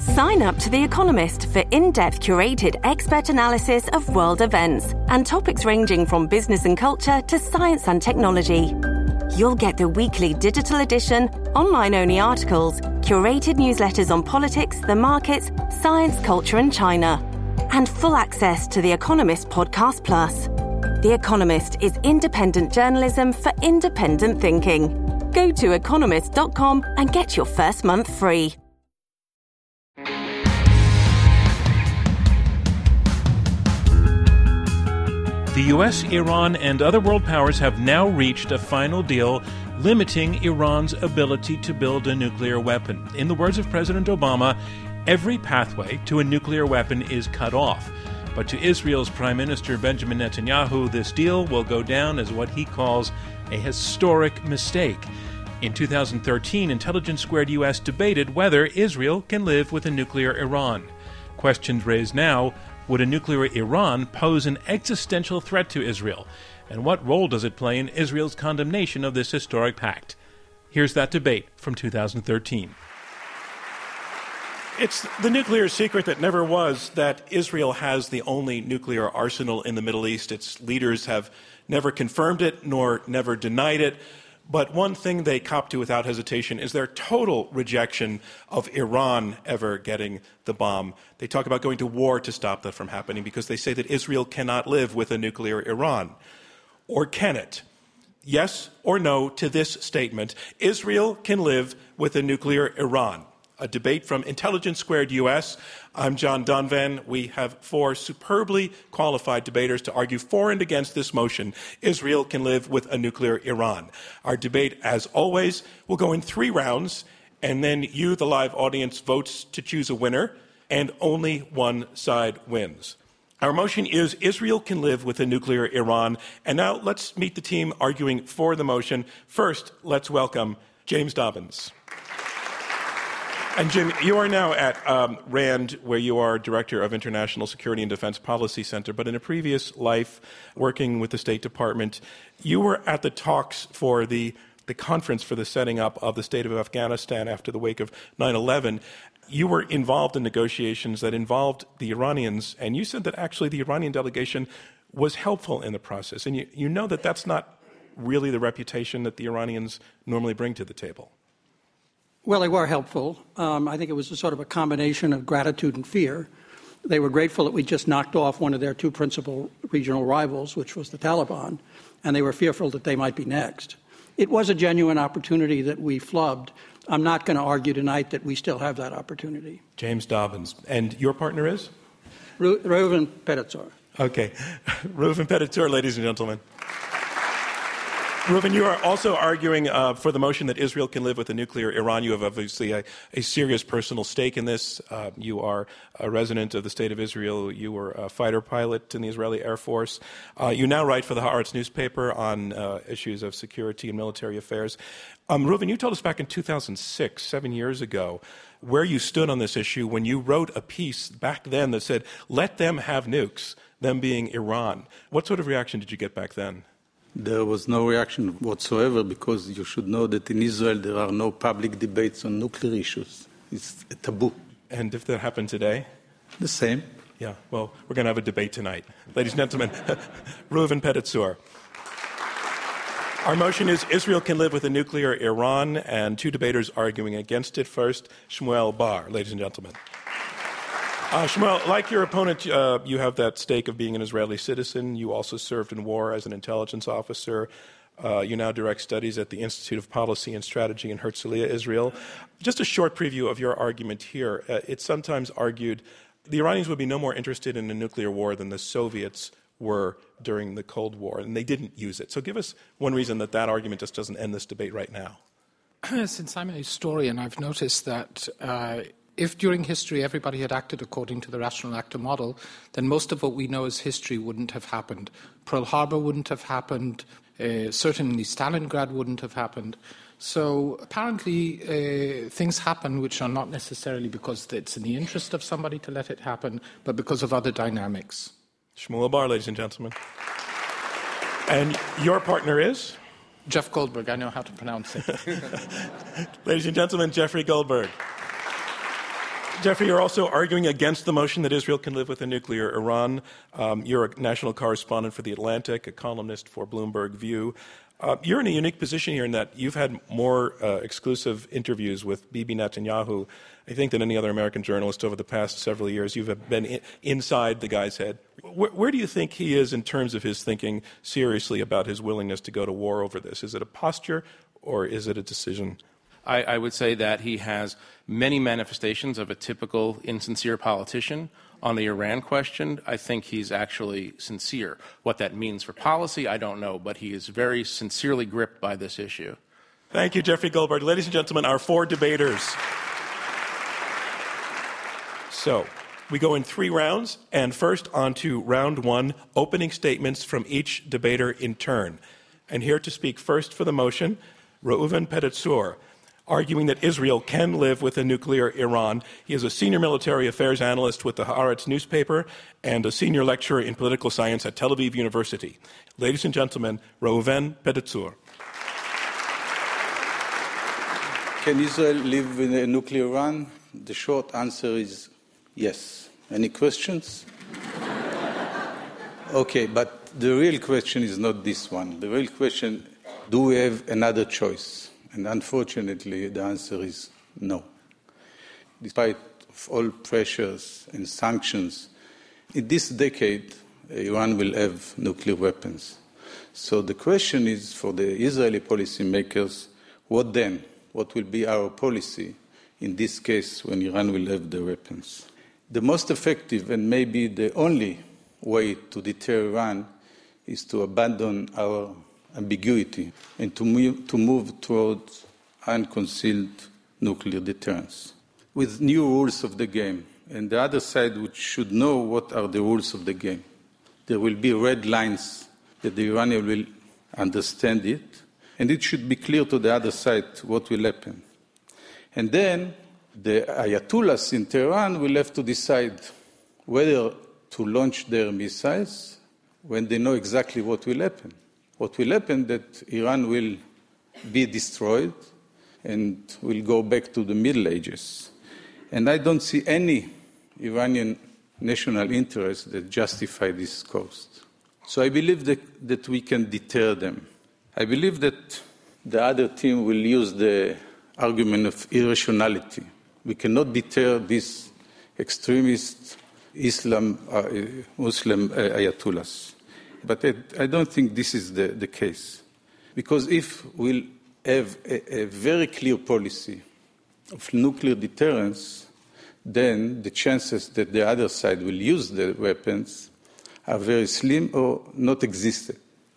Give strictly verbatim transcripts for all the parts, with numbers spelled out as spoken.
Sign up to The Economist for in-depth curated expert analysis of world events and topics ranging from business and culture to science and technology. You'll get the weekly digital edition, online-only articles, curated newsletters on politics, the markets, science, culture and China, and full access to The Economist Podcast Plus. The Economist is independent journalism for independent thinking. Go to economist dot com and get your first month free. The U S, Iran, and other world powers have now reached a final deal limiting Iran's ability to build a nuclear weapon. In the words of President Obama, every pathway to a nuclear weapon is cut off. But to Israel's Prime Minister Benjamin Netanyahu, this deal will go down as what he calls a historic mistake. In two thousand thirteen, Intelligence Squared U S debated whether Israel can live with a nuclear Iran. Questions raised now: would a nuclear Iran pose an existential threat to Israel? And what role does it play in Israel's condemnation of this historic pact? Here's that debate from two thousand thirteen. It's the nuclear secret that never was that Israel has the only nuclear arsenal in the Middle East. Its leaders have never confirmed it nor never denied it. But one thing they cop to without hesitation is their total rejection of Iran ever getting the bomb. They talk about going to war to stop that from happening because they say that Israel cannot live with a nuclear Iran. Or can it? Yes or no to this statement: Israel can live with a nuclear Iran. A debate from Intelligence Squared U S. I'm John Donvan. We have four superbly qualified debaters to argue for and against this motion: Israel can live with a nuclear Iran. Our debate, as always, will go in three rounds, and then you, the live audience, votes to choose a winner, and only one side wins. Our motion is Israel can live with a nuclear Iran. And now let's meet the team arguing for the motion. First, let's welcome James Dobbins. And Jim, you are now at um, RAND, where you are Director of International Security and Defense Policy Center. But in a previous life, working with the State Department, you were at the talks for the, the conference for the setting up of the state of Afghanistan after the wake of nine eleven. You were involved in negotiations that involved the Iranians, and you said that actually the Iranian delegation was helpful in the process. And you, you know that that's not really the reputation that the Iranians normally bring to the table. Well, they were helpful. Um, I think it was a sort of a combination of gratitude and fear. They were grateful that we just knocked off one of their two principal regional rivals, which was the Taliban, and they were fearful that they might be next. It was a genuine opportunity that we flubbed. I'm not going to argue tonight that we still have that opportunity. James Dobbins. And your partner is? Ru- Reuven Pedatzur. Okay. Reuven Pedatzur, ladies and gentlemen. Reuven, you are also arguing uh, for the motion that Israel can live with a nuclear Iran. You have obviously a, a serious personal stake in this. Uh, you are a resident of the State of Israel. You were a fighter pilot in the Israeli Air Force. Uh, you now write for the Haaretz newspaper on uh, issues of security and military affairs. Um, Reuven, you told us back in two thousand six, seven years ago, where you stood on this issue when you wrote a piece back then that said, let them have nukes, them being Iran. What sort of reaction did you get back then? There was no reaction whatsoever, because you should know that in Israel there are no public debates on nuclear issues. It's a taboo. And if that happened today? The same. Yeah, well, we're going to have a debate tonight. Ladies and gentlemen, Reuven Pedatzur. Our motion is Israel can live with a nuclear Iran, and two debaters arguing against it. First, Shmuel Bar. Ladies and gentlemen. Uh, Shmuel, like your opponent, uh, you have that stake of being an Israeli citizen. You also served in war as an intelligence officer. Uh, you now direct studies at the Institute of Policy and Strategy in Herzliya, Israel. Just a short preview of your argument here. Uh, it's sometimes argued the Iranians would be no more interested in a nuclear war than the Soviets were during the Cold War, and they didn't use it. So give us one reason that that argument just doesn't end this debate right now. Since I'm a historian, I've noticed that uh, if during history everybody had acted according to the rational actor model, then most of what we know as history wouldn't have happened. Pearl Harbor wouldn't have happened. Uh, certainly Stalingrad wouldn't have happened. So apparently uh, things happen which are not necessarily because it's in the interest of somebody to let it happen, but because of other dynamics. Shmuel Bar, ladies and gentlemen. And your partner is? Jeff Goldberg. I know how to pronounce it. Ladies and gentlemen, Jeffrey Goldberg. Jeffrey, you're also arguing against the motion that Israel can live with a nuclear Iran. Um, you're a national correspondent for The Atlantic, a columnist for Bloomberg View. Uh, you're in a unique position here in that you've had more uh, exclusive interviews with Bibi Netanyahu, I think, than any other American journalist over the past several years. You've been in, inside the guy's head. Where, where do you think he is in terms of his thinking seriously about his willingness to go to war over this? Is it a posture or is it a decision? I, I would say that he has many manifestations of a typical insincere politician. On the Iran question, I think he's actually sincere. What that means for policy, I don't know, but he is very sincerely gripped by this issue. Thank you, Jeffrey Goldberg. Ladies and gentlemen, our four debaters. So, we go in three rounds, and first on to round one, opening statements from each debater in turn. And here to speak first for the motion, Reuven Pedatzur, arguing that Israel can live with a nuclear Iran. He is a senior military affairs analyst with the Haaretz newspaper and a senior lecturer in political science at Tel Aviv University. Ladies and gentlemen, Reuven Pedatzur. Can Israel live with a nuclear Iran? The short answer is yes. Any questions? Okay, but the real question is not this one. The real question, do we have another choice? And unfortunately, the answer is no. Despite of all pressures and sanctions, in this decade, Iran will have nuclear weapons. So the question is for the Israeli policymakers, what then? What will be our policy in this case when Iran will have the weapons? The most effective and maybe the only way to deter Iran is to abandon our ambiguity and to move, to move towards unconcealed nuclear deterrence with new rules of the game. And the other side which should know what are the rules of the game. There will be red lines that the Iranian will understand it, and it should be clear to the other side what will happen. And then the Ayatollahs in Tehran will have to decide whether to launch their missiles when they know exactly what will happen. What will happen that Iran will be destroyed and will go back to the Middle Ages. And I don't see any Iranian national interest that justify this cost. So I believe that, that we can deter them. I believe that the other team will use the argument of irrationality. We cannot deter these extremist Islam, uh, Muslim uh, Ayatollahs. But I, I don't think this is the, the case. Because if we'll have a, a very clear policy of nuclear deterrence, then the chances that the other side will use the weapons are very slim or not existent.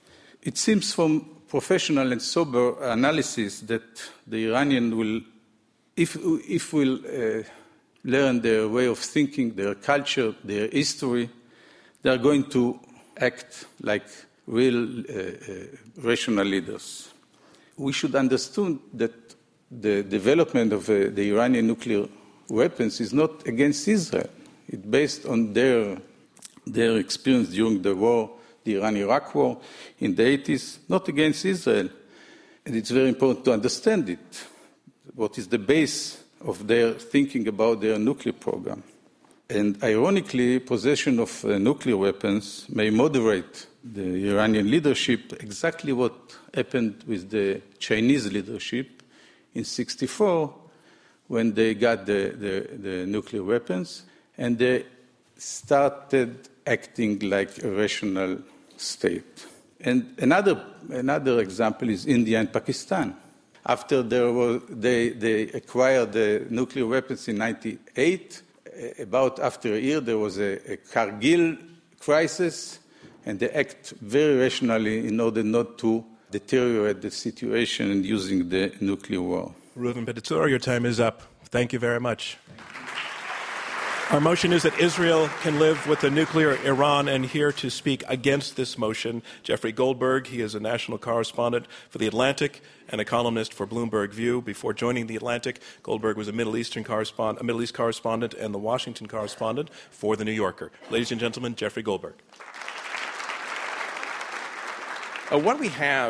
It seems from professional and sober analysis that the Iranian will, if, if we'll uh, learn their way of thinking, their culture, their history, they are going to act like real uh, uh, rational leaders. We should understand that the development of uh, the Iranian nuclear weapons is not against Israel. It's based on their, their experience during the war, the Iran-Iraq war in the eighties, not against Israel. And it's very important to understand it, what is the base of their thinking about their nuclear program. And ironically, possession of uh, nuclear weapons may moderate the Iranian leadership, exactly what happened with the Chinese leadership in sixty-four, when they got the, the, the nuclear weapons, and they started acting like a rational state. And another, another example is India and Pakistan. After there was, they, they acquired the nuclear weapons in ninety-eight, about after a year, there was a, a Kargil crisis, and they act very rationally in order not to deteriorate the situation and using the nuclear war. Reuven Pedatzur, your time is up. Thank you very much. Our motion is that Israel can live with a nuclear Iran, and here to speak against this motion, Jeffrey Goldberg. He is a national correspondent for The Atlantic and a columnist for Bloomberg View. Before joining The Atlantic, Goldberg was a Middle Eastern correspondent, a Middle East correspondent and the Washington correspondent for The New Yorker. Ladies and gentlemen, Jeffrey Goldberg. Uh, what we have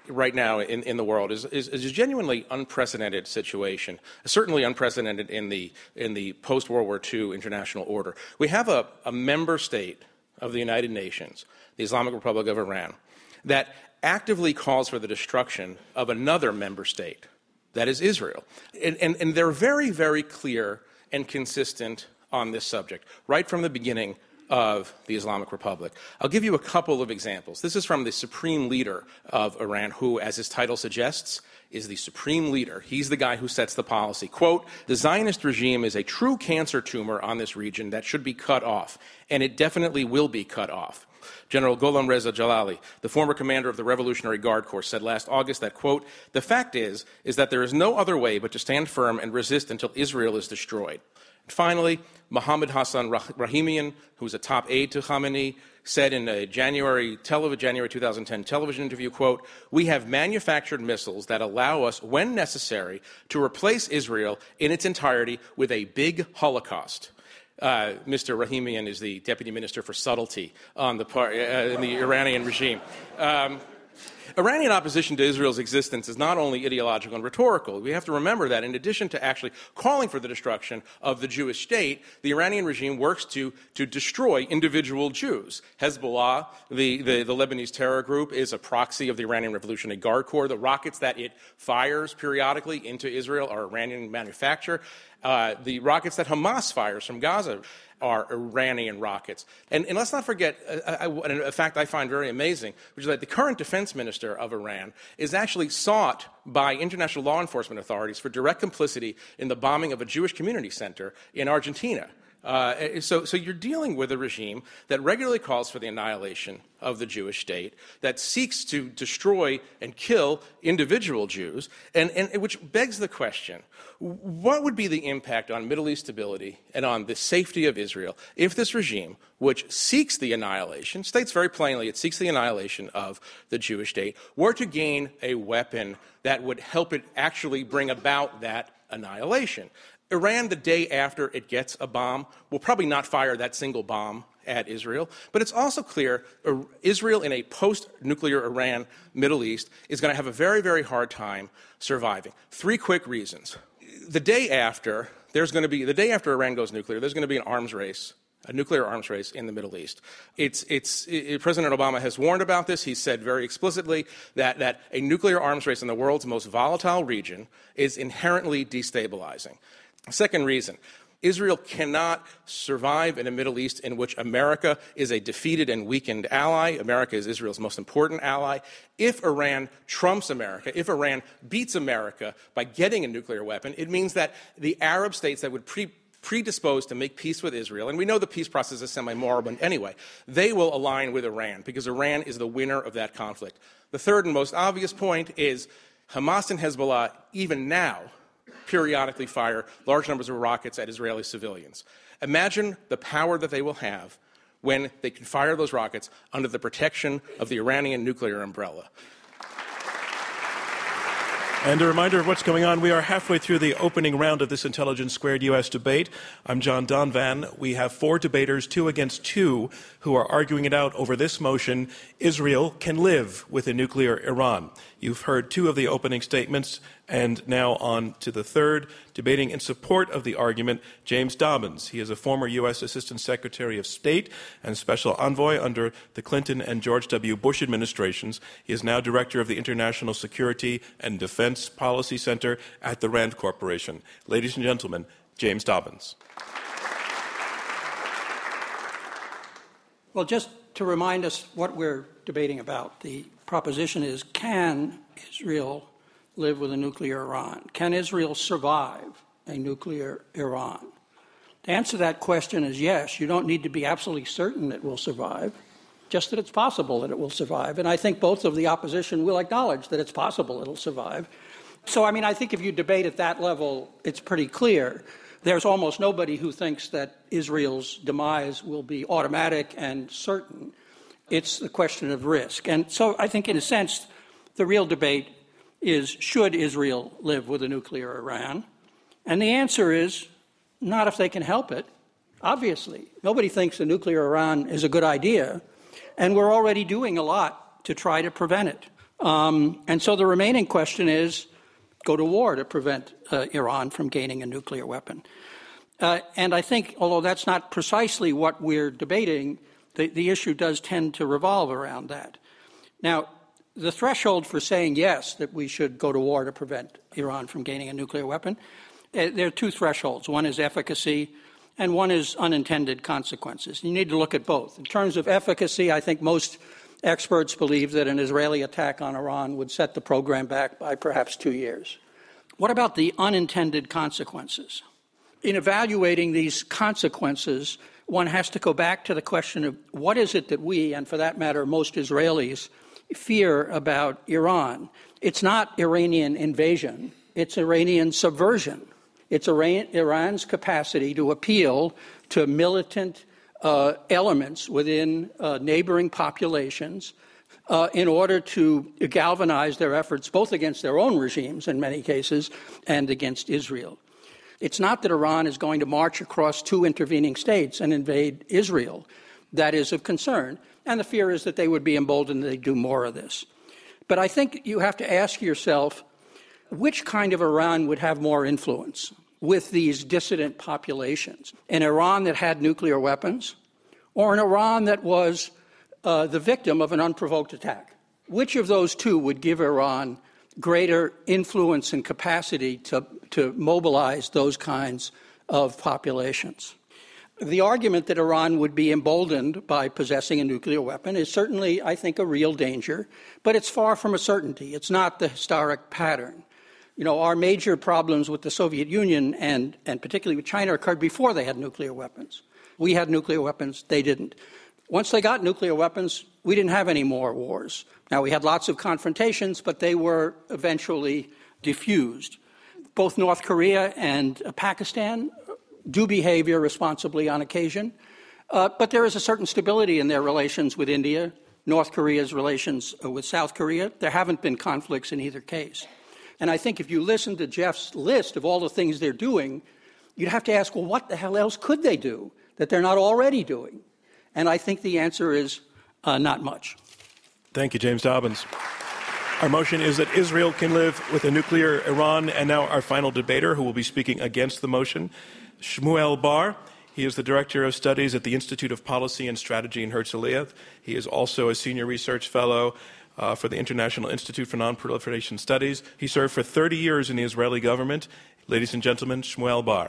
right now in, in the world is, is, is a genuinely unprecedented situation, certainly unprecedented in the, in the post-World War Two international order. We have a, a member state of the United Nations, the Islamic Republic of Iran, that actively calls for the destruction of another member state, that is Israel. And, and, and they're very, very clear and consistent on this subject, right from the beginning of the Islamic Republic. I'll give you a couple of examples. This is from the supreme leader of Iran, who, as his title suggests, is the supreme leader. He's the guy who sets the policy. Quote, "The Zionist regime is a true cancer tumor on this region that should be cut off, and it definitely will be cut off." General Gholam Reza Jalali, the former commander of the Revolutionary Guard Corps, said last August that, quote, "The fact is, is that there is no other way but to stand firm and resist until Israel is destroyed." And finally, Mohammad Hassan Rahimian, who's a top aide to Khamenei, said in a January, tele- January two thousand ten television interview, quote, "We have manufactured missiles that allow us, when necessary, to replace Israel in its entirety with a big Holocaust." Uh, Mister Rahimian is the deputy minister for subtlety on the part, uh, in the Iranian regime. Um, Iranian opposition to Israel's existence is not only ideological and rhetorical. We have to remember that in addition to actually calling for the destruction of the Jewish state, the Iranian regime works to, to destroy individual Jews. Hezbollah, the, the, the Lebanese terror group, is a proxy of the Iranian Revolutionary Guard Corps. The rockets that it fires periodically into Israel are Iranian manufacture. Uh, the rockets that Hamas fires from Gaza are Iranian rockets. And, and let's not forget a, a, a fact I find very amazing, which is that the current defense minister of Iran is actually sought by international law enforcement authorities for direct complicity in the bombing of a Jewish community center in Argentina. Uh, so, so you're dealing with a regime that regularly calls for the annihilation of the Jewish state, that seeks to destroy and kill individual Jews, and, and which begs the question, what would be the impact on Middle East stability and on the safety of Israel if this regime, which seeks the annihilation, states very plainly it seeks the annihilation of the Jewish state, were to gain a weapon that would help it actually bring about that annihilation? Iran, the day after it gets a bomb, will probably not fire that single bomb at Israel. But it's also clear uh, Israel in a post-nuclear Iran Middle East is going to have a very, very hard time surviving. Three quick reasons. The day after, there's going to be, the day after Iran goes nuclear, there's going to be an arms race, a nuclear arms race in the Middle East. It's, it's, it, President Obama has warned about this. He said very explicitly that, that a nuclear arms race in the world's most volatile region is inherently destabilizing. Second reason, Israel cannot survive in a Middle East in which America is a defeated and weakened ally. America is Israel's most important ally. If Iran trumps America, if Iran beats America by getting a nuclear weapon, it means that the Arab states that would pre- predisposed to make peace with Israel, and we know the peace process is semi-moribund anyway, they will align with Iran because Iran is the winner of that conflict. The third and most obvious point is Hamas and Hezbollah, even now, periodically fire large numbers of rockets at Israeli civilians. Imagine the power that they will have when they can fire those rockets under the protection of the Iranian nuclear umbrella. And a reminder of what's going on. We are halfway through the opening round of this Intelligence Squared U S debate. I'm John Donvan. We have four debaters, two against two, who are arguing it out over this motion: Israel can live with a nuclear Iran. You've heard two of the opening statements, and now on to the third. Debating in support of the argument, James Dobbins. He is a former U S Assistant Secretary of State and Special Envoy under the Clinton and George W. Bush administrations. He is now Director of the International Security and Defense Policy Center at the Rand Corporation. Ladies and gentlemen, James Dobbins. Well, just to remind us what we're debating about, the proposition is, can Israel live with a nuclear Iran? Can Israel survive a nuclear Iran? The answer to that question is yes. You don't need to be absolutely certain it will survive, just that it's possible that it will survive. And I think both of the opposition will acknowledge that it's possible it'll survive. So, I mean, I think if you debate at that level, it's pretty clear. There's almost nobody who thinks that Israel's demise will be automatic and certain. It's a question of risk. And so I think, in a sense, the real debate is, should Israel live with a nuclear Iran? And the answer is, not if they can help it, obviously. Nobody thinks a nuclear Iran is a good idea, and we're already doing a lot to try to prevent it. Um, and so the remaining question is, go to war to prevent uh, Iran from gaining a nuclear weapon. Uh, and I think, although that's not precisely what we're debating, the, the issue does tend to revolve around that. Now, the threshold for saying yes, that we should go to war to prevent Iran from gaining a nuclear weapon, uh, there are two thresholds. One is efficacy, and one is unintended consequences. You need to look at both. In terms of efficacy, I think most experts believe that an Israeli attack on Iran would set the program back by perhaps two years. What about the unintended consequences? In evaluating these consequences, one has to go back to the question of what is it that we, and for that matter, most Israelis, fear about Iran. It's not Iranian invasion. It's Iranian subversion. It's Iran, Iran's capacity to appeal to militant uh, elements within uh, neighboring populations uh, in order to galvanize their efforts both against their own regimes in many cases and against Israel. It's not that Iran is going to march across two intervening states and invade Israel. That is of concern. And the fear is that they would be emboldened to do more of this. But I think you have to ask yourself, which kind of Iran would have more influence with these dissident populations? An Iran that had nuclear weapons, or an Iran that was uh, the victim of an unprovoked attack? Which of those two would give Iran greater influence and capacity to, to mobilize those kinds of populations? The argument that Iran would be emboldened by possessing a nuclear weapon is certainly, I think, a real danger, but it's far from a certainty. It's not the historic pattern. You know, our major problems with the Soviet Union and, and particularly with China occurred before they had nuclear weapons. We had nuclear weapons, they didn't. Once they got nuclear weapons, we didn't have any more wars. Now, we had lots of confrontations, but they were eventually diffused. Both North Korea and uh, Pakistan do behave irresponsibly on occasion, uh, but there is a certain stability in their relations with India, North Korea's relations uh, with South Korea. There haven't been conflicts in either case. And I think if you listen to Jeff's list of all the things they're doing, you'd have to ask, well, what the hell else could they do that they're not already doing? And I think the answer is uh, not much. Thank you, James Dobbins. Our motion is that Israel can live with a nuclear Iran. And now our final debater, who will be speaking against the motion, Shmuel Bar. He is the Director of Studies at the Institute of Policy and Strategy in Herzliya. He is also a Senior Research Fellow uh, for the International Institute for Nonproliferation Studies. He served for thirty years in the Israeli government. Ladies and gentlemen, Shmuel Bar.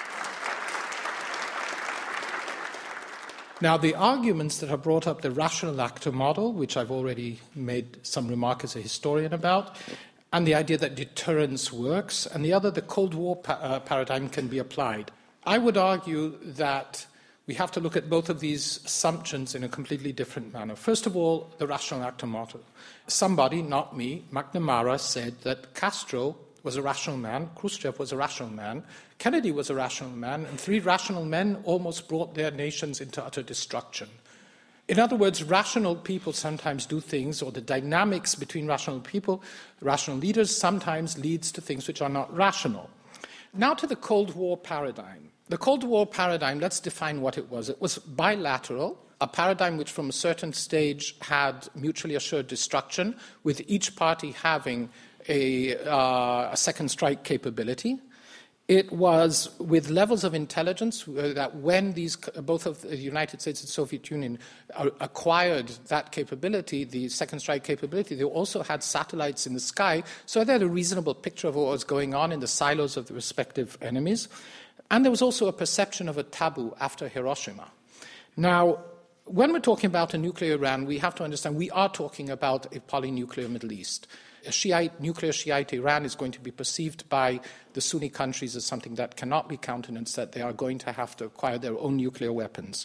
Now, the arguments that have brought up the rational actor model, which I've already made some remark as a historian about, and the idea that deterrence works, and the other, the Cold War pa- uh, paradigm can be applied. I would argue that we have to look at both of these assumptions in a completely different manner. First of all, the rational actor model. Somebody, not me, McNamara, said that Castro was a rational man, Khrushchev was a rational man, Kennedy was a rational man, and three rational men almost brought their nations into utter destruction. In other words, rational people sometimes do things, or the dynamics between rational people, rational leaders, sometimes leads to things which are not rational. Now to the Cold War paradigm. The Cold War paradigm, let's define what it was. It was bilateral, a paradigm which from a certain stage had mutually assured destruction, with each party having a, uh, a second strike capability. It was with levels of intelligence uh, that when these, both of the United States and Soviet Union uh, acquired that capability, the second strike capability, they also had satellites in the sky, so they had a reasonable picture of what was going on in the silos of the respective enemies. And there was also a perception of a taboo after Hiroshima. Now, when we're talking about a nuclear Iran, we have to understand we are talking about a polynuclear Middle East. A Shiite, nuclear Shiite Iran is going to be perceived by the Sunni countries as something that cannot be countenanced, that they are going to have to acquire their own nuclear weapons.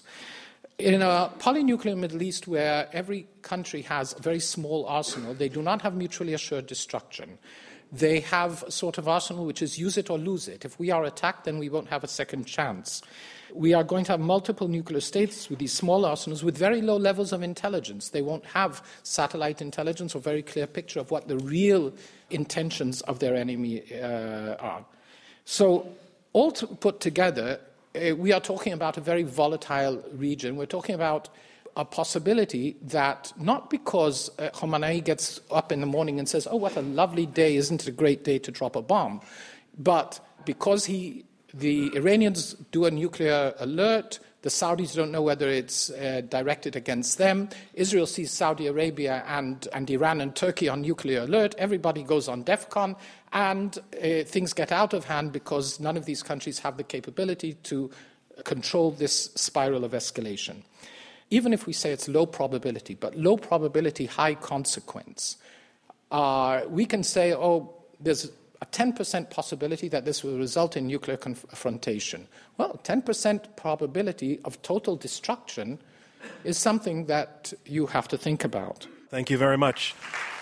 In a polynuclear Middle East where every country has a very small arsenal, they do not have mutually assured destruction. They have a sort of arsenal which is use it or lose it. If we are attacked, then we won't have a second chance. We are going to have multiple nuclear states with these small arsenals with very low levels of intelligence. They won't have satellite intelligence or very clear picture of what the real intentions of their enemy uh, are. So all to put together, uh, we are talking about a very volatile region. We're talking about a possibility that not because uh, Khamenei gets up in the morning and says, oh, what a lovely day, isn't it a great day to drop a bomb, but because he, the Iranians do a nuclear alert, the Saudis don't know whether it's uh, directed against them. Israel sees Saudi Arabia and, and Iran and Turkey on nuclear alert. Everybody goes on DEFCON, and uh, things get out of hand because none of these countries have the capability to control this spiral of escalation. Even if we say it's low probability, but low probability, high consequence, uh, we can say, oh, there's a ten percent possibility that this will result in nuclear confrontation. Well, ten percent probability of total destruction is something that you have to think about. Thank you very much.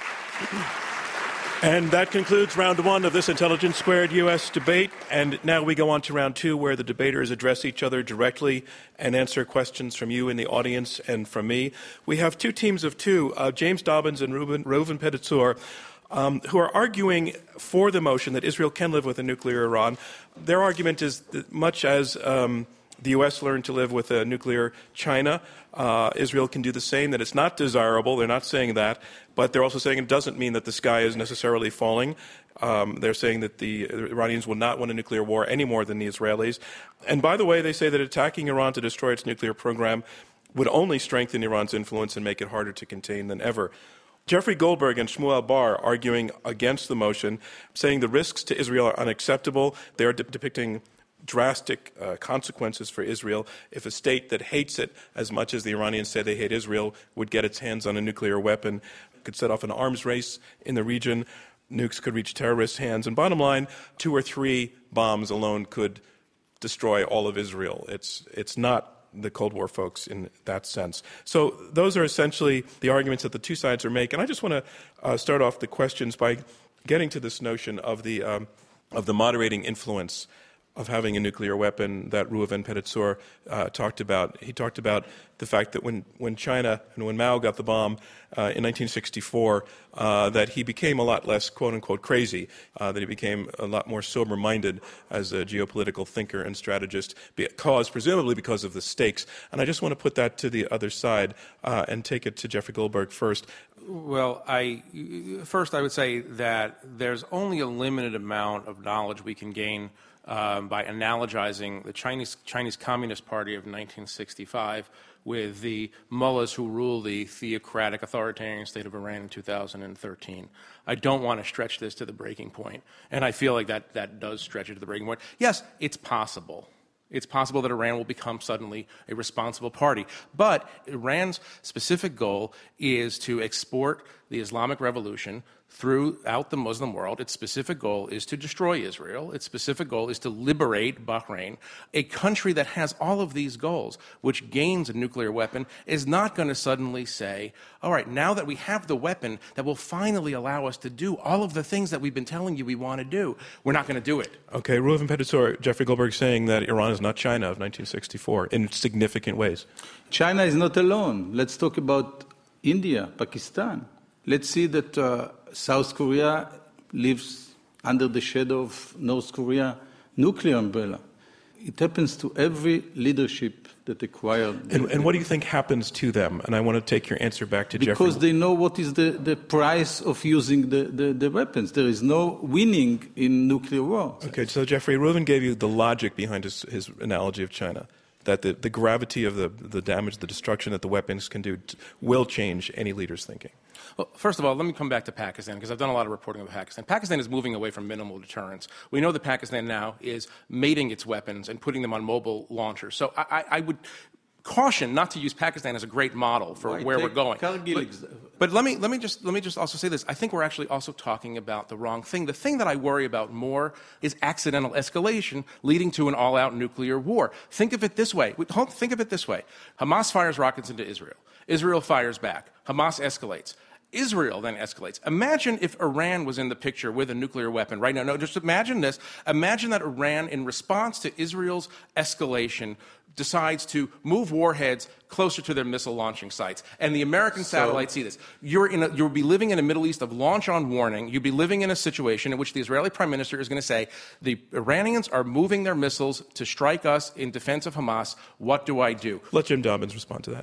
And that concludes round one of this Intelligence Squared U S debate. And now we go on to round two, where the debaters address each other directly and answer questions from you in the audience and from me. We have two teams of two, uh, James Dobbins and Reuven, Reuven Pedatzur, Um, who are arguing for the motion that Israel can live with a nuclear Iran. Their argument is that much as um, the U S learned to live with a nuclear China, uh, Israel can do the same, that it's not desirable. They're not saying that, but they're also saying it doesn't mean that the sky is necessarily falling. Um, they're saying that the Iranians will not win a nuclear war any more than the Israelis. And by the way, they say that attacking Iran to destroy its nuclear program would only strengthen Iran's influence and make it harder to contain than ever. Jeffrey Goldberg and Shmuel Bar arguing against the motion, saying the risks to Israel are unacceptable. They are de- depicting drastic uh, consequences for Israel if a state that hates it as much as the Iranians say they hate Israel would get its hands on a nuclear weapon, could set off an arms race in the region. Nukes could reach terrorists' hands. And bottom line, two or three bombs alone could destroy all of Israel. It's, it's not the Cold War folks in that sense. So those are essentially the arguments that the two sides are making. And I just want to uh, start off the questions by getting to this notion of the um, of the moderating influence of having a nuclear weapon that Reuven Pedatzur uh, talked about. He talked about the fact that when, when China and when Mao got the bomb uh, in nineteen sixty-four, uh, that he became a lot less, quote-unquote, crazy, uh, that he became a lot more sober-minded as a geopolitical thinker and strategist, because, presumably because of the stakes. And I just want to put that to the other side uh, and take it to Jeffrey Goldberg first. Well, I, first I would say that there's only a limited amount of knowledge we can gain Um, by analogizing the Chinese Chinese Communist Party of nineteen sixty-five with the mullahs who rule the theocratic authoritarian state of Iran in two thousand thirteen. I don't want to stretch this to the breaking point, and I feel like that, that does stretch it to the breaking point. Yes, it's possible. It's possible that Iran will become suddenly a responsible party. But Iran's specific goal is to export the Islamic Revolution throughout the Muslim world. Its specific goal is to destroy Israel. Its specific goal is to liberate Bahrain. A country that has all of these goals, which gains a nuclear weapon, is not going to suddenly say, all right, now that we have the weapon that will finally allow us to do all of the things that we've been telling you we want to do, we're not going to do it. Okay, Reuven Pedatzur, Jeffrey Goldberg saying that Iran is not China of nineteen sixty-four in significant ways. China is not alone. Let's talk about India, Pakistan. Let's see that uh, South Korea lives under the shadow of North Korea nuclear umbrella. It happens to every leadership that acquired. And, and what do you think happens to them? And I want to take your answer back to Jeffrey. Because they know what is the, the price of using the, the, the weapons. There is no winning in nuclear war. Okay, so Jeffrey, Reuven gave you the logic behind his, his analogy of China, that the, the gravity of the, the damage, the destruction that the weapons can do t- will change any leader's thinking. Well, first of all, let me come back to Pakistan, because I've done a lot of reporting on Pakistan. Pakistan is moving away from minimal deterrence. We know that Pakistan now is mating its weapons and putting them on mobile launchers. So I, I, I would caution not to use Pakistan as a great model for Why where we're going. But, but let me let me just let me just also say this. I think we're actually also talking about the wrong thing. The thing that I worry about more is accidental escalation leading to an all-out nuclear war. Think of it this way. Think of it this way. Hamas fires rockets into Israel. Israel fires back. Hamas escalates. Israel then escalates. Imagine if Iran was in the picture with a nuclear weapon right now. No, just imagine this. Imagine that Iran, in response to Israel's escalation, decides to move warheads closer to their missile launching sites. And the American so, satellites see this. You're in a, you'll be living in a Middle East of launch on warning. You'll be living in a situation in which the Israeli prime minister is going to say, the Iranians are moving their missiles to strike us in defense of Hamas. What do I do? Let Jim Dobbins respond to that.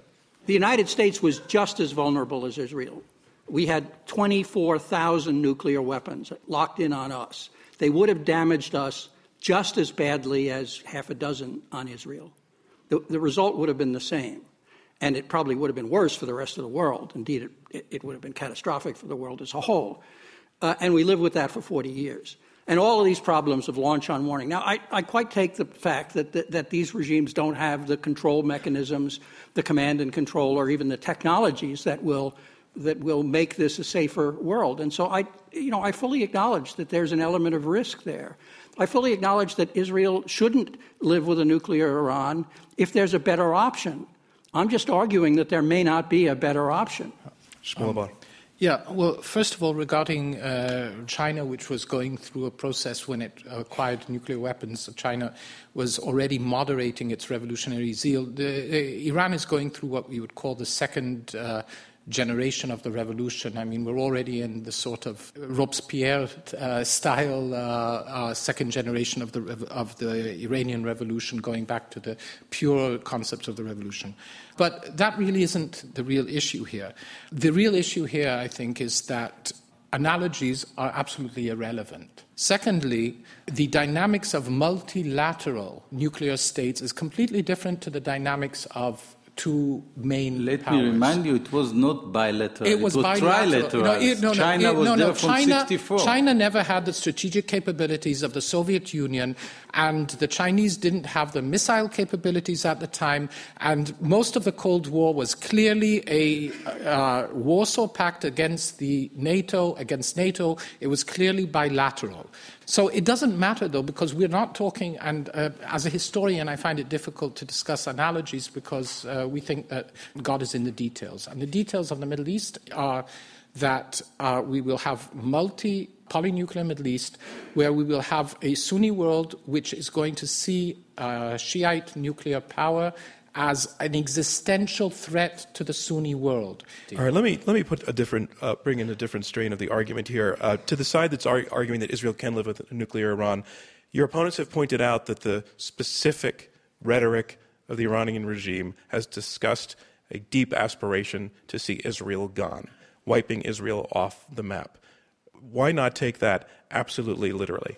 The United States was just as vulnerable as Israel. We had twenty-four thousand nuclear weapons locked in on us. They would have damaged us just as badly as half a dozen on Israel. The, the result would have been the same. And it probably would have been worse for the rest of the world. Indeed, it, it, it would have been catastrophic for the world as a whole. Uh, and we lived with that for forty years. And all of these problems of launch on warning. Now, I, I quite take the fact that, that, that these regimes don't have the control mechanisms, the command and control, or even the technologies that will that will make this a safer world. And so I, you know, I fully acknowledge that there's an element of risk there. I fully acknowledge that Israel shouldn't live with a nuclear Iran if there's a better option. I'm just arguing that there may not be a better option. Um, yeah, well, first of all, regarding uh, China, which was going through a process when it acquired nuclear weapons, China was already moderating its revolutionary zeal. The, uh, Iran is going through what we would call the second uh, generation of the revolution. I mean, we're already in the sort of Robespierre uh, style uh, uh, second generation of the of the Iranian revolution, going back to the pure concept of the revolution. But that really isn't the real issue here. The real issue here, I think, is that analogies are absolutely irrelevant. Secondly, the dynamics of multilateral nuclear states is completely different to the dynamics of two main Let powers. me remind you, it was not bilateral. It was, it was bilateral. trilateral. No, it, no, no, China it, was no, there no. from China, sixty-four. China never had the strategic capabilities of the Soviet Union, and the Chinese didn't have the missile capabilities at the time, and most of the Cold War was clearly a uh, Warsaw Pact against the NATO, against NATO. It was clearly bilateral. So it doesn't matter, though, because we're not talking, and uh, as a historian, I find it difficult to discuss analogies because uh, we think that God is in the details. And the details of the Middle East are that uh, we will have multi polynuclear Middle East, where we will have a Sunni world which is going to see uh, Shiite nuclear power as an existential threat to the Sunni world. All right, let me let me put a different, uh, bring in a different strain of the argument here. Uh, to the side that's ar- arguing that Israel can live with a nuclear Iran, your opponents have pointed out that the specific rhetoric of the Iranian regime has discussed a deep aspiration to see Israel gone, wiping Israel off the map. Why not take that absolutely literally?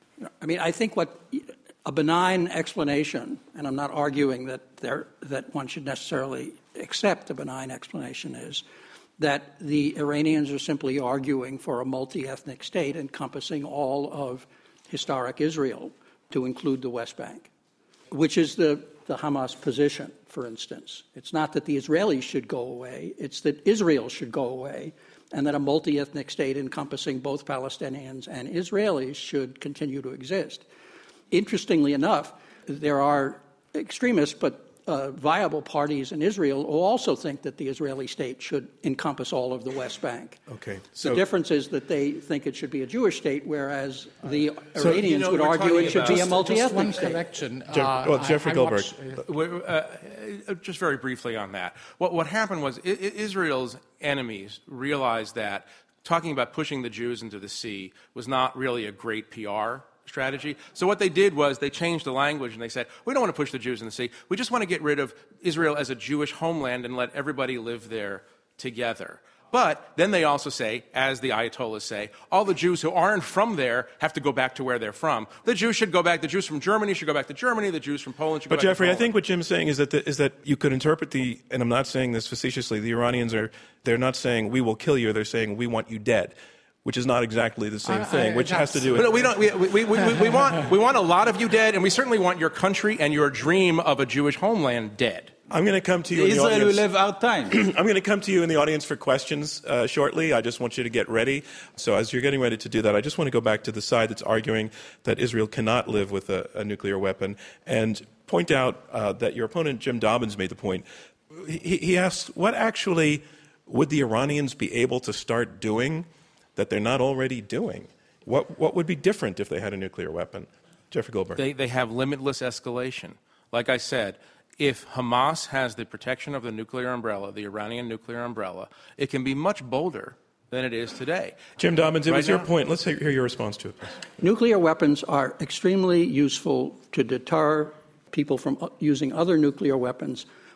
I mean, I think what a benign explanation, and I'm not arguing that there, that one should necessarily accept a benign explanation, is that the Iranians are simply arguing for a multi-ethnic state encompassing all of historic Israel to include the West Bank, which is the, the Hamas position, for instance. It's not that the Israelis should go away, it's that Israel should go away, and that a multi-ethnic state encompassing both Palestinians and Israelis should continue to exist. Interestingly enough, there are extremists but uh, viable parties in Israel who also think that the Israeli state should encompass all of the West Bank. Okay. So the difference is that they think it should be a Jewish state, whereas the so, Iranians you know, would argue it should be a multi-ethnic just one state. correction. Jeff, uh, well, Jeffrey I, Goldberg. Watch, uh, uh, just very briefly on that. What, what happened was I- I Israel's enemies realized that talking about pushing the Jews into the sea was not really a great P R strategy. So what they did was they changed the language and they said, we don't want to push the Jews in the sea. We just want to get rid of Israel as a Jewish homeland and let everybody live there together. But then they also say, as the Ayatollahs say, all the Jews who aren't from there have to go back to where they're from. The Jews should go back. The Jews from Germany should go back to Germany. The Jews from Poland should but go back Jeffrey, to I Poland. think what Jim's saying is that the, is that you could interpret the, and I'm not saying this facetiously, the Iranians are, they're not saying we will kill you, they're saying we want you dead, which is not exactly the same I, thing, I, which has to do with... But we don't. We, we, we, we, we want we want a lot of you dead, and we certainly want your country and your dream of a Jewish homeland dead. I'm going to come to you Israel in the audience. will have our time. I'm going to come to you in the audience for questions uh, shortly. I just want you to get ready. So as you're getting ready to do that, I just want to go back to the side that's arguing that Israel cannot live with a, a nuclear weapon and point out uh, that your opponent, Jim Dobbins, made the point. He, he asks, what actually would the Iranians be able to start doing that they're not already doing? What, what would be different if they had a nuclear weapon? Jeffrey Goldberg. They, they have limitless escalation. Like I said, if Hamas has the protection of the nuclear umbrella, the Iranian nuclear umbrella, it can be much bolder than it is today. Jim Dobbins, it right was now, your point. Let's hear your response to it, please. Nuclear weapons are extremely useful to deter people from using other nuclear weapons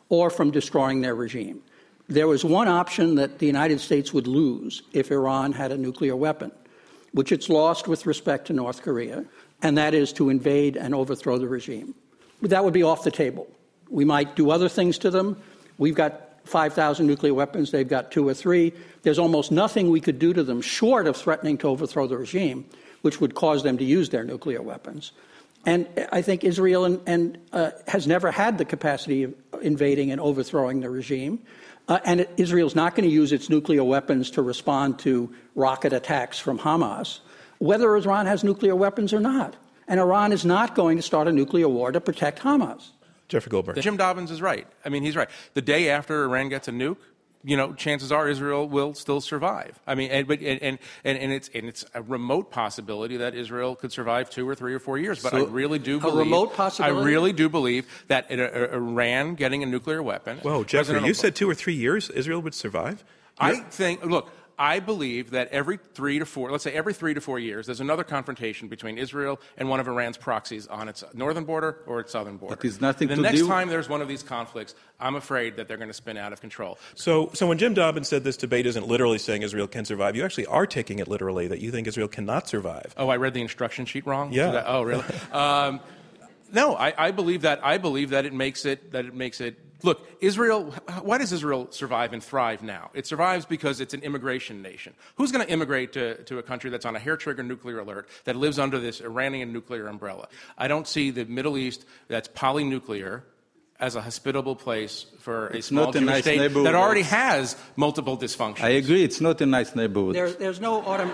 or from destroying their regime. There was one option that the United States would lose if Iran had a nuclear weapon, which it's lost with respect to North Korea, and that is to invade and overthrow the regime. But that would be off the table. We might do other things to them. We've got five thousand nuclear weapons. They've got two or three. There's almost nothing we could do to them short of threatening to overthrow the regime, which would cause them to use their nuclear weapons. And I think Israel and, and, uh, has never had the capacity of invading and overthrowing the regime. Uh, and it, Israel's not going to use its nuclear weapons to respond to rocket attacks from Hamas, whether Iran has nuclear weapons or not. And Iran is not going to start a nuclear war to protect Hamas. Jeffrey Goldberg. Jim Dobbins is right. I mean, he's right. The day after Iran gets a nuke, you know, chances are Israel will still survive. I mean, and, but, and, and, and, it's, and it's a remote possibility that Israel could survive two or three or four years. But so I really do believe, a remote possibility? I really do believe that Iran getting a nuclear weapon. Whoa, Jeffrey, President you said two or three years Israel would survive? I You're... think, look, I believe that every three to four, let's say every three to four years, there's another confrontation between Israel and one of Iran's proxies on its northern border or its southern border. That is nothing the to next do... time there's one of these conflicts, I'm afraid that they're going to spin out of control. So, so when Jim Dobbins said this debate isn't literally saying Israel can survive, you actually are taking it literally, that you think Israel cannot survive. Oh, I read the instruction sheet wrong? Yeah. I, oh, really? um, no, I, I believe that. I believe that it makes it that it makes it. Look, Israel, why does Israel survive and thrive now? It survives because it's an immigration nation. Who's going to immigrate to, to a country that's on a hair-trigger nuclear alert, that lives under this Iranian nuclear umbrella? I don't see the Middle East that's polynuclear as a hospitable place for a it's small not a Jewish nice state neighborhood. that already has multiple dysfunctions. I agree. It's not a nice neighborhood. There, there's no autom-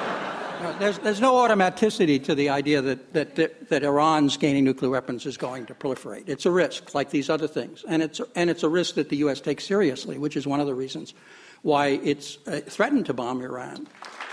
no, there's, there's no automaticity to the idea that, that, that, that Iran's gaining nuclear weapons is going to proliferate. It's a risk, like these other things. And it's, and it's a risk that the U S takes seriously, which is one of the reasons why it's uh, threatened to bomb Iran.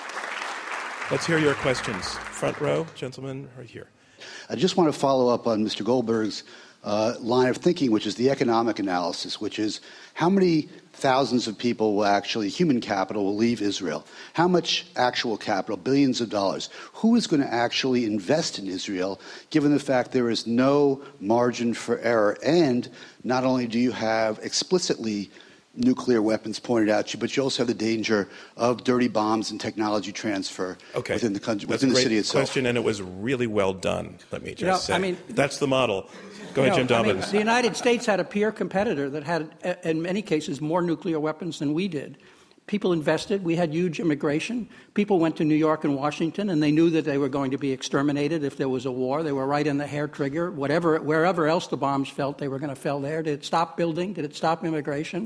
Let's hear your questions. Front row, gentlemen, right here. I just want to follow up on Mister Goldberg's uh, line of thinking, which is the economic analysis, which is how many thousands of people will actually, human capital will leave Israel? How much actual capital, billions of dollars? Who is going to actually invest in Israel, given the fact there is no margin for error? And not only do you have explicitly nuclear weapons pointed at you, but you also have the danger of dirty bombs and technology transfer okay. within the country, That's within a the great city itself. Question, and it was really well done. Let me just you know, say, I mean, that's the model. Go ahead, know, Jim Dobbins. I mean, the United States had a peer competitor that had, in many cases, more nuclear weapons than we did. People invested. We had huge immigration. People went to New York and Washington, and they knew that they were going to be exterminated if there was a war. They were right in the hair trigger. Whatever, wherever else the bombs fell, they were going to fall there. Did it stop building? Did it stop immigration?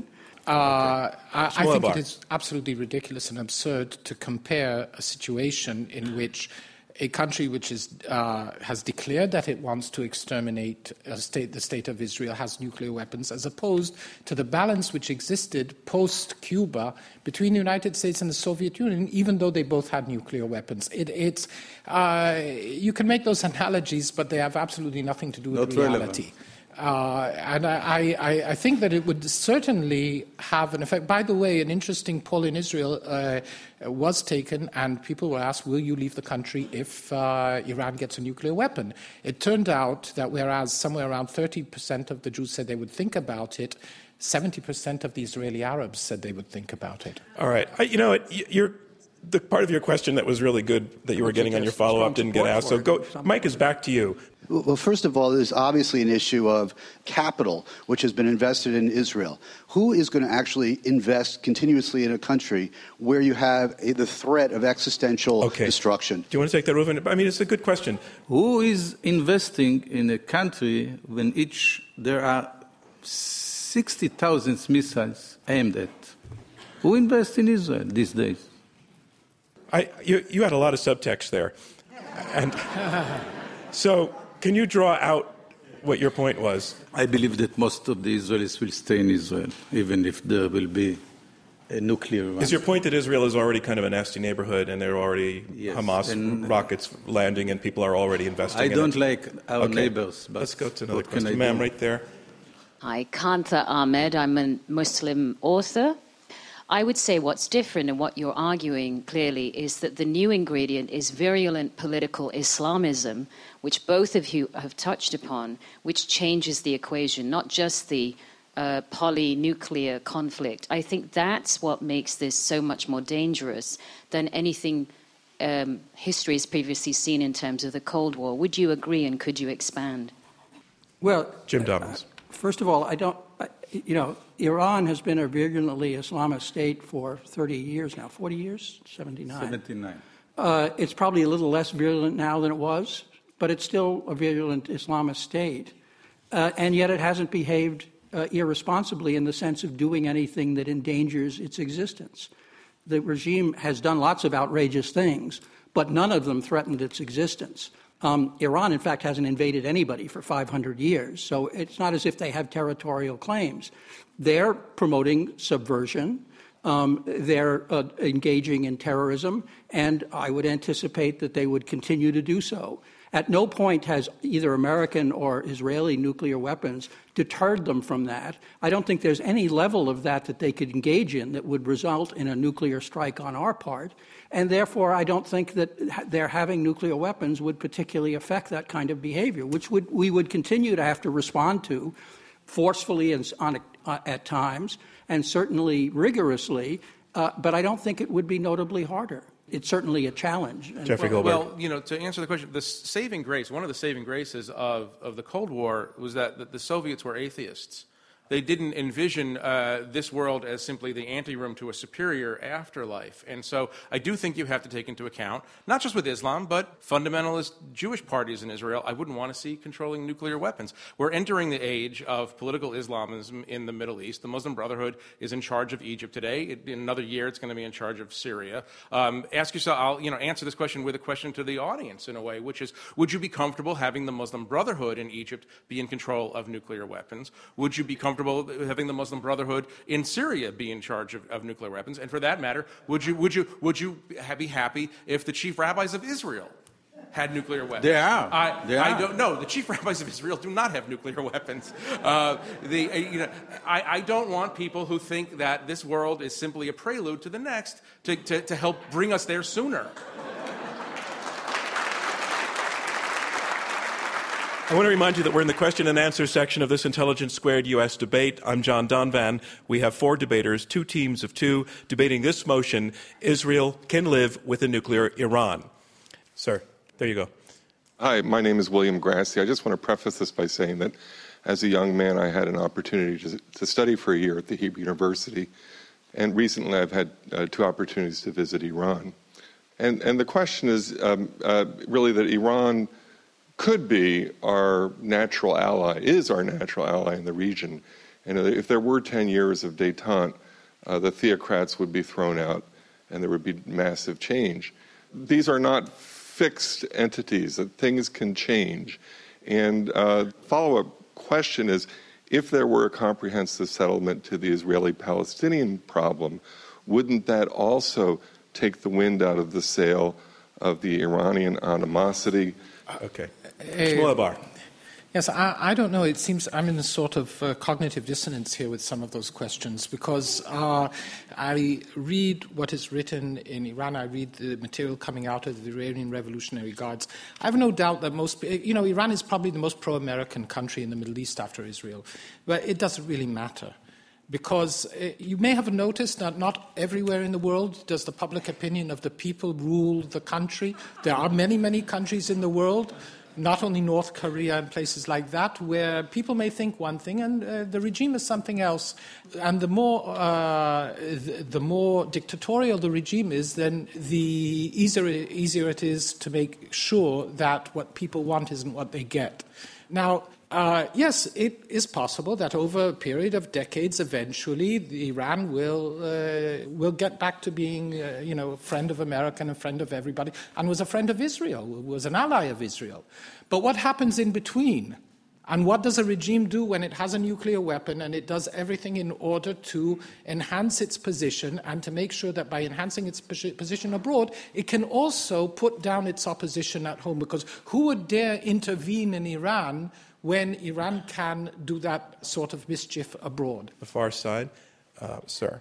Uh, I, I think it is absolutely ridiculous and absurd to compare a situation in which a country which is, uh, has declared that it wants to exterminate a state, the state of Israel has nuclear weapons, as opposed to the balance which existed post-Cuba between the United States and the Soviet Union, even though they both had nuclear weapons. It, it's, uh, you can make those analogies, but they have absolutely nothing to do with Not reality. relevant. Uh, and I, I, I think that it would certainly have an effect. By the way, an interesting poll in Israel uh, was taken, and people were asked, will you leave the country if uh, Iran gets a nuclear weapon? It turned out that whereas somewhere around thirty percent of the Jews said they would think about it, seventy percent of the Israeli Arabs said they would think about it. All right. I, you know, it, you're, the part of your question that was really good that you were getting on your follow-up didn't get asked. So go, Mike is back to you. Well, first of all, there's obviously an issue of capital, which has been invested in Israel. Who is going to actually invest continuously in a country where you have a, the threat of existential okay. destruction? Do you want to take that, Reuven? I mean, it's a good question. Who is investing in a country when each there are sixty thousand missiles aimed at? Who invests in Israel these days? I, you, you had a lot of subtext there. And so can you draw out what your point was? I believe that most of the Israelis will stay in Israel, even if there will be a nuclear one. Is your point that Israel is already kind of a nasty neighborhood and there are already yes. Hamas and rockets landing and people are already investing I in it? I don't like our okay. neighbors. But let's go to another what can question. I Ma'am, do? right there. Hi, Kantha Ahmed. I'm a Muslim author. I would say what's different and what you're arguing clearly is that the new ingredient is virulent political Islamism, which both of you have touched upon, which changes the equation, not just the uh, poly-nuclear conflict. I think that's what makes this so much more dangerous than anything um, history has previously seen in terms of the Cold War. Would you agree, and could you expand? Well, Jim Dobbins. Uh, first of all, I don't, I, you know, Iran has been a virulently Islamist state for thirty years now, forty years, seventy-nine. seventy-nine. Uh, it's probably a little less virulent now than it was, but it's still a virulent Islamist state. Uh, and yet it hasn't behaved uh, irresponsibly in the sense of doing anything that endangers its existence. The regime has done lots of outrageous things, but none of them threatened its existence. Um, Iran, in fact, hasn't invaded anybody for five hundred years, so it's not as if they have territorial claims. They're promoting subversion. Um, they're uh, engaging in terrorism, and I would anticipate that they would continue to do so. At no point has either American or Israeli nuclear weapons deterred them from that. I don't think there's any level of that that they could engage in that would result in a nuclear strike on our part. And therefore, I don't think that their having nuclear weapons would particularly affect that kind of behavior, which would, we would continue to have to respond to forcefully and on, uh, at times, and certainly rigorously, uh, but I don't think it would be notably harder. It's certainly a challenge. Jeffrey well, Goldberg. Well, you know, to answer the question, the saving grace, one of the saving graces of, of the Cold War was that the, the Soviets were atheists. They didn't envision uh, this world as simply the anteroom to a superior afterlife. And so I do think you have to take into account, not just with Islam, but fundamentalist Jewish parties in Israel. I wouldn't want to see controlling nuclear weapons. We're entering the age of political Islamism in the Middle East. The Muslim Brotherhood is in charge of Egypt today. It, in another year, it's going to be in charge of Syria. Um, ask yourself, I'll you know, answer this question with a question to the audience in a way, which is, would you be comfortable having the Muslim Brotherhood in Egypt be in control of nuclear weapons? Would you be comfortable having the Muslim Brotherhood in Syria be in charge of, of nuclear weapons? And for that matter, would you would you would you be happy if the chief rabbis of Israel had nuclear weapons? They are. I, they I are. don't know. The chief rabbis of Israel do not have nuclear weapons. Uh, the, uh, you know, I, I don't want people who think that this world is simply a prelude to the next to, to, to help bring us there sooner. I want to remind you that we're in the question and answer section of this Intelligence Squared U S debate. I'm John Donvan. We have four debaters, two teams of two, debating this motion: Israel can live with a nuclear Iran. Sir, there you go. Hi, my name is William Grassi. I just want to preface this by saying that as a young man, I had an opportunity to, to study for a year at the Hebrew University. And recently, I've had uh, two opportunities to visit Iran. And, and the question is um, uh, really that Iran could be our natural ally, is our natural ally in the region. And if there were ten years of détente, uh, the theocrats would be thrown out and there would be massive change. These are not fixed entities, that things can change. And uh, follow-up question is, if there were a comprehensive settlement to the Israeli-Palestinian problem, wouldn't that also take the wind out of the sail of the Iranian animosity? Okay. Uh, yes, I, I don't know. It seems I'm in a sort of uh, cognitive dissonance here with some of those questions because uh, I read what is written in Iran. I read the material coming out of the Iranian Revolutionary Guards. I have no doubt that most, you know, Iran is probably the most pro-American country in the Middle East after Israel, but it doesn't really matter. Because uh, you may have noticed that not everywhere in the world does the public opinion of the people rule the country. There are many, many countries in the world, not only North Korea and places like that, where people may think one thing and uh, the regime is something else. And the more, uh, the, the more dictatorial the regime is, then the easier, easier it is to make sure that what people want isn't what they get. Now, Uh, yes, it is possible that over a period of decades, eventually, Iran will uh, will get back to being, uh, you know, a friend of America and a friend of everybody, and was a friend of Israel, was an ally of Israel. But what happens in between? And what does a regime do when it has a nuclear weapon and it does everything in order to enhance its position and to make sure that by enhancing its position abroad, it can also put down its opposition at home? Because who would dare intervene in Iran when Iran can do that sort of mischief abroad? The far side. Uh, sir.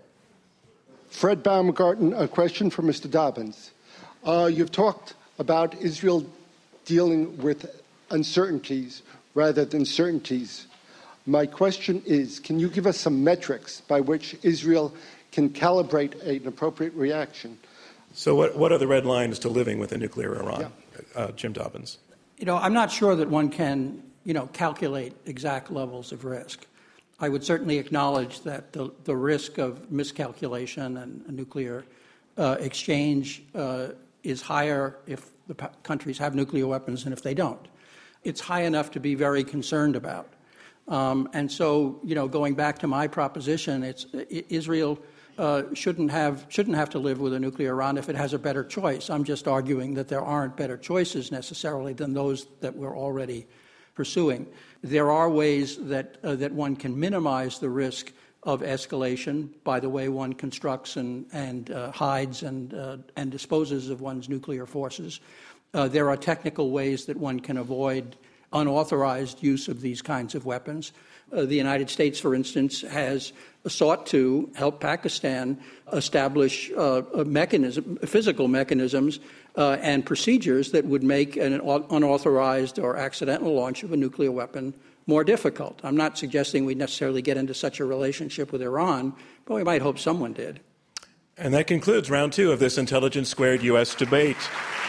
Fred Baumgarten, a question for Mister Dobbins. Uh, you've talked about Israel dealing with uncertainties rather than certainties. My question is, can you give us some metrics by which Israel can calibrate an appropriate reaction? So what, what are the red lines to living with a nuclear Iran? Yeah. Uh, Jim Dobbins. You know, I'm not sure that one can, you know, calculate exact levels of risk. I would certainly acknowledge that the, the risk of miscalculation and a nuclear uh, exchange uh, is higher if the p- countries have nuclear weapons than if they don't. It's high enough to be very concerned about. Um, and so, you know, going back to my proposition, it's Israel uh, shouldn't have shouldn't have to live with a nuclear Iran if it has a better choice. I'm just arguing that there aren't better choices necessarily than those that we're already pursuing. There are ways that uh, that one can minimize the risk of escalation by the way one constructs and and uh, hides and uh, and disposes of one's nuclear forces. Uh, there are technical ways that one can avoid unauthorized use of these kinds of weapons. Uh, the United States, for instance, has sought to help Pakistan establish uh, a mechanism, physical mechanisms uh, and procedures that would make an unauthorized or accidental launch of a nuclear weapon more difficult. I'm not suggesting we necessarily get into such a relationship with Iran, but we might hope someone did. And that concludes round two of this Intelligence Squared U S debate,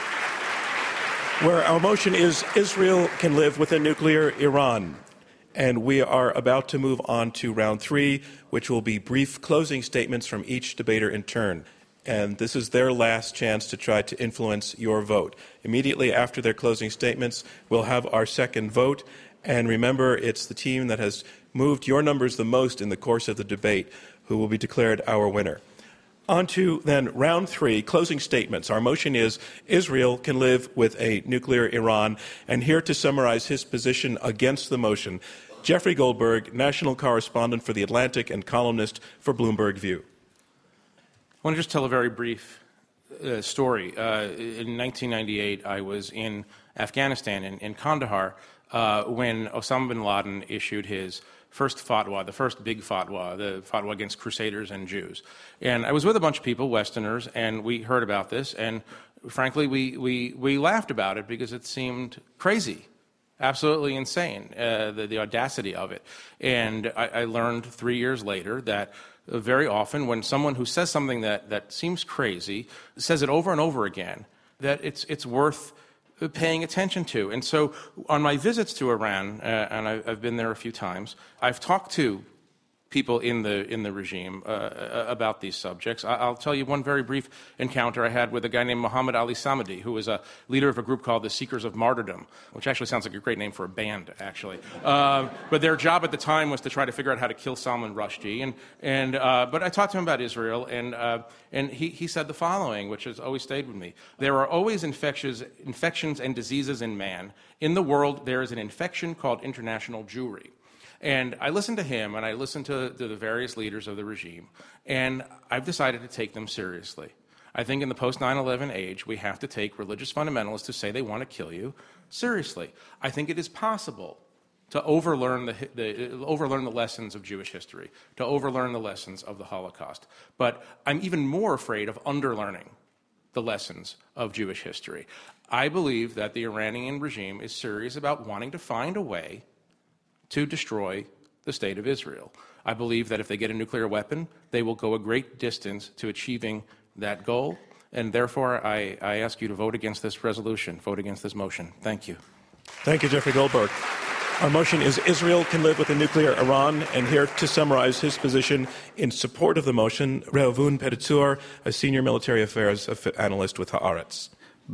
where our motion is Israel can live with a nuclear Iran. And we are about to move on to round three, which will be brief closing statements from each debater in turn. And this is their last chance to try to influence your vote. Immediately after their closing statements, we'll have our second vote. And remember, it's the team that has moved your numbers the most in the course of the debate who will be declared our winner. On to then round three, closing statements. Our motion is Israel can live with a nuclear Iran. And here to summarize his position against the motion, Jeffrey Goldberg, national correspondent for The Atlantic and columnist for Bloomberg View. I want to just tell a very brief uh, story. Uh, in nineteen ninety-eight, I was in Afghanistan, in, in Kandahar, uh, when Osama bin Laden issued his first fatwa, the first big fatwa, the fatwa against crusaders and Jews. And I was with a bunch of people, Westerners, and we heard about this, and frankly, we, we, we laughed about it because it seemed crazy. Absolutely insane, uh, the, the audacity of it. And I, I learned three years later that uh, very often when someone who says something that, that seems crazy says it over and over again, that it's, it's worth paying attention to. And so on my visits to Iran, uh, and I, I've been there a few times, I've talked to people in the in the regime uh, about these subjects. I'll tell you one very brief encounter I had with a guy named Muhammad Ali Samadi, who was a leader of a group called the Seekers of Martyrdom, which actually sounds like a great name for a band, actually. Uh, but their job at the time was to try to figure out how to kill Salman Rushdie. And and uh, but I talked to him about Israel, and uh, and he he said the following, which has always stayed with me: there are always infections infections and diseases in man. In the world, there is an infection called international Jewry. And I listened to him, and I listened to, to the various leaders of the regime, and I've decided to take them seriously. I think in the post nine eleven age, we have to take religious fundamentalists who say they want to kill you seriously. I think it is possible to overlearn the, the, overlearn the lessons of Jewish history, to overlearn the lessons of the Holocaust. But I'm even more afraid of underlearning the lessons of Jewish history. I believe that the Iranian regime is serious about wanting to find a way to destroy the state of Israel. I believe that if they get a nuclear weapon, they will go a great distance to achieving that goal. And therefore, I, I ask you to vote against this resolution, vote against this motion. Thank you. Thank you, Jeffrey Goldberg. Our motion is Israel can live with a nuclear Iran. And here to summarize his position in support of the motion, Reuven Pedatzur, a senior military affairs analyst with Haaretz.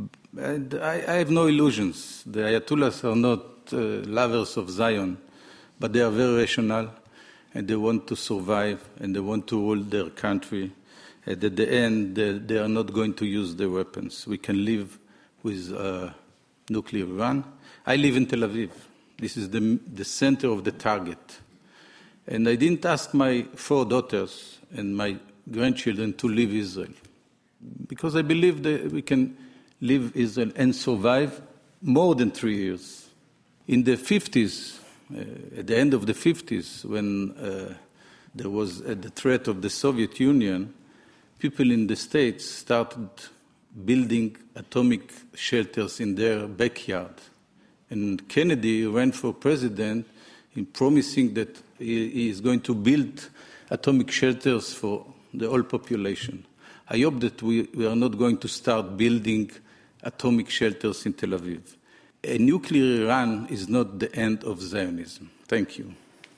And I, I have no illusions. The Ayatollahs are not uh, lovers of Zion, but they are very rational, and they want to survive, and they want to rule their country. And at the end, they, they are not going to use their weapons. We can live with uh, nuclear Iran. I live in Tel Aviv. This is the, the center of the target. And I didn't ask my four daughters and my grandchildren to leave Israel, because I believe that we can leave Israel and survive more than three years. In the fifties, Uh, at the end of the fifties, when uh, there was uh, the threat of the Soviet Union, people in the States started building atomic shelters in their backyard. And Kennedy ran for president. in promising that he is going to build atomic shelters for the whole population. I hope that we, we are not going to start building atomic shelters in Tel Aviv. A nuclear Iran is not the end of Zionism. Thank you.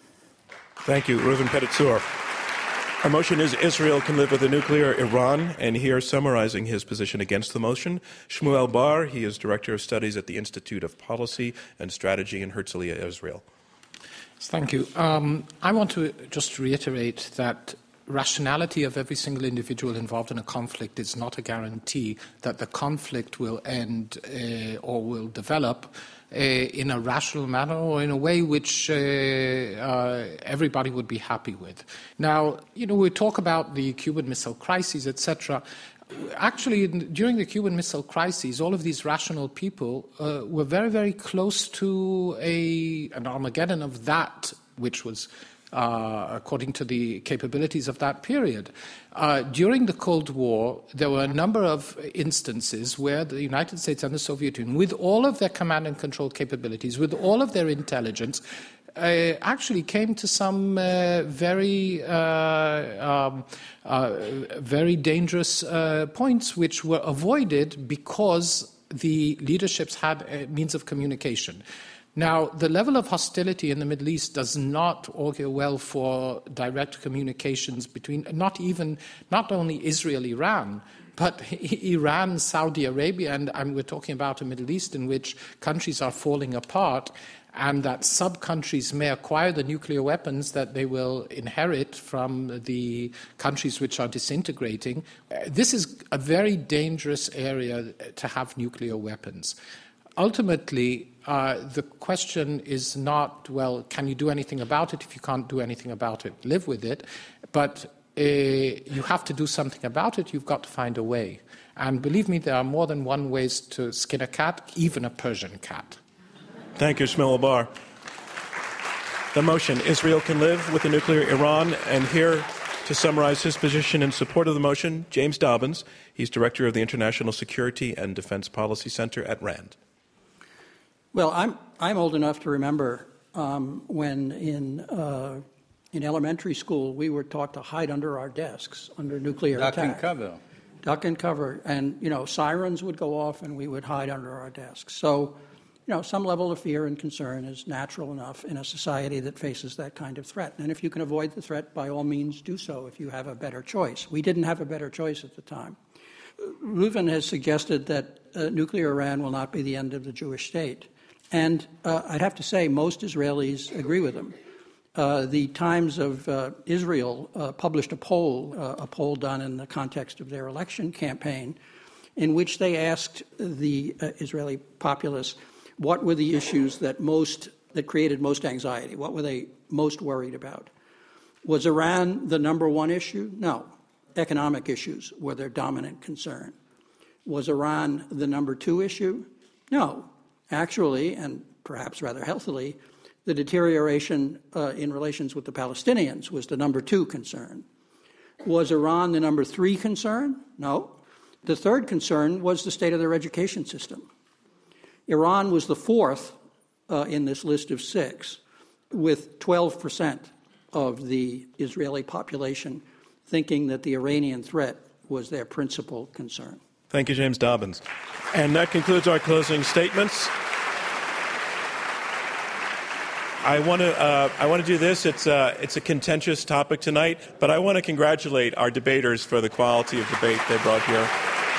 Thank you, Reuven Pedatzur. Our motion is Israel can live with a nuclear Iran, and here summarizing his position against the motion, Shmuel Bar. He is Director of Studies at the Institute of Policy and Strategy in Herzliya, Israel. Thank you. Um, I want to just reiterate that rationality of every single individual involved in a conflict is not a guarantee that the conflict will end uh, or will develop uh, in a rational manner or in a way which uh, uh, everybody would be happy with. Now, you know, we talk about the Cuban Missile Crisis, et cetera. Actually, during the Cuban Missile Crisis, all of these rational people uh, were very, very close to a, an Armageddon of that which was Uh, according to the capabilities of that period. Uh, during the Cold War, there were a number of instances where the United States and the Soviet Union, with all of their command and control capabilities, with all of their intelligence, uh, actually came to some uh, very, uh, um, uh, very dangerous uh, points which were avoided because the leaderships had a means of communication. Now, the level of hostility in the Middle East does not augur well for direct communications between, not even, not only Israel, Iran, but Iran, Saudi Arabia, and, and we're talking about a Middle East in which countries are falling apart, and that sub-countries may acquire the nuclear weapons that they will inherit from the countries which are disintegrating. This is a very dangerous area to have nuclear weapons. Ultimately, uh, the question is not, well, can you do anything about it? If you can't do anything about it, live with it. But uh, you have to do something about it. You've got to find a way. And believe me, there are more than one ways to skin a cat, even a Persian cat. Thank you, Shmuel Bar. The motion, Israel can live with a nuclear Iran. And here to summarize his position in support of the motion, James Dobbins. He's Director of the International Security and Defense Policy Center at RAND. Well, I'm I'm old enough to remember um, when in uh, in elementary school we were taught to hide under our desks under nuclear Duck attack. and cover. Duck and cover, and you know sirens would go off, and we would hide under our desks. So, you know, some level of fear and concern is natural enough in a society that faces that kind of threat. And if you can avoid the threat, by all means, do so. If you have a better choice, we didn't have a better choice at the time. Reuven has suggested that uh, nuclear Iran will not be the end of the Jewish state. And uh, I'd have to say most Israelis agree with him. Uh, the Times of uh, Israel uh, published a poll, uh, a poll done in the context of their election campaign, in which they asked the uh, Israeli populace what were the issues that most that created most anxiety. What were they most worried about? Was Iran the number one issue? No. Economic issues were their dominant concern. Was Iran the number two issue? No. Actually, and perhaps rather healthily, the deterioration uh, in relations with the Palestinians was the number two concern. Was Iran the number three concern? No. The third concern was the state of their education system. Iran was the fourth uh, in this list of six, with twelve percent of the Israeli population thinking that the Iranian threat was their principal concern. Thank you, James Dobbins. And that concludes our closing statements. I want to uh, I want to do this. It's uh, it's a contentious topic tonight, but I want to congratulate our debaters for the quality of debate they brought here.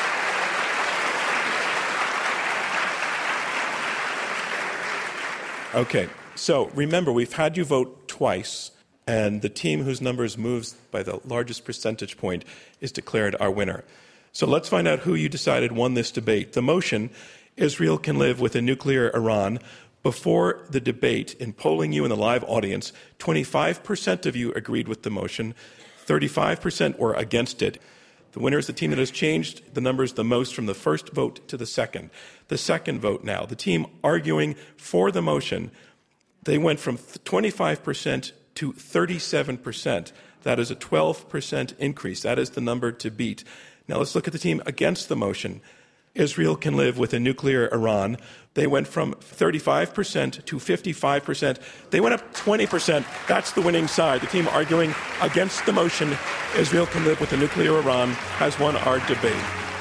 Okay, so remember, we've had you vote twice, and the team whose numbers moves by the largest percentage point is declared our winner. So let's find out who you decided won this debate. The motion, Israel can live with a nuclear Iran. Before the debate, in polling you in the live audience, twenty-five percent of you agreed with the motion, thirty-five percent were against it. The winner is the team that has changed the numbers the most from the first vote to the second. The second vote now, the team arguing for the motion, they went from twenty-five percent to thirty-seven percent. That is a twelve percent increase. That is the number to beat. Now let's look at the team against the motion. Israel can live with a nuclear Iran. They went from thirty-five percent to fifty-five percent. They went up twenty percent. That's the winning side. The team arguing against the motion, Israel can live with a nuclear Iran, has won our debate.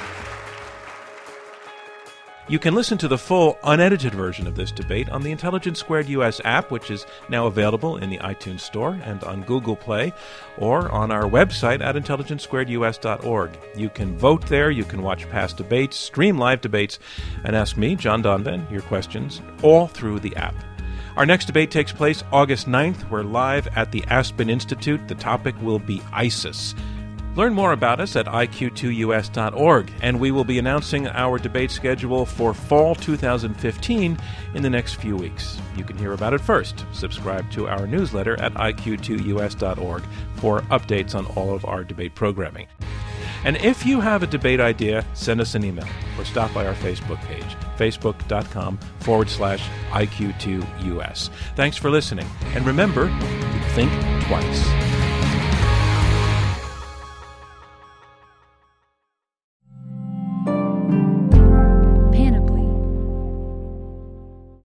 You can listen to the full, unedited version of this debate on the Intelligence Squared U S app, which is now available in the iTunes Store and on Google Play, or on our website at intelligence squared u s dot org. You can vote there, you can watch past debates, stream live debates, and ask me, John Donvan, your questions, all through the app. Our next debate takes place August ninth. We're live at the Aspen Institute. The topic will be ISIS. Learn more about us at I Q two U S dot org, and we will be announcing our debate schedule for fall two thousand fifteen in the next few weeks. You can hear about it first. Subscribe to our newsletter at I Q two U S dot org for updates on all of our debate programming. And if you have a debate idea, send us an email or stop by our Facebook page, facebook.com forward slash IQ2US. Thanks for listening, and remember to think twice.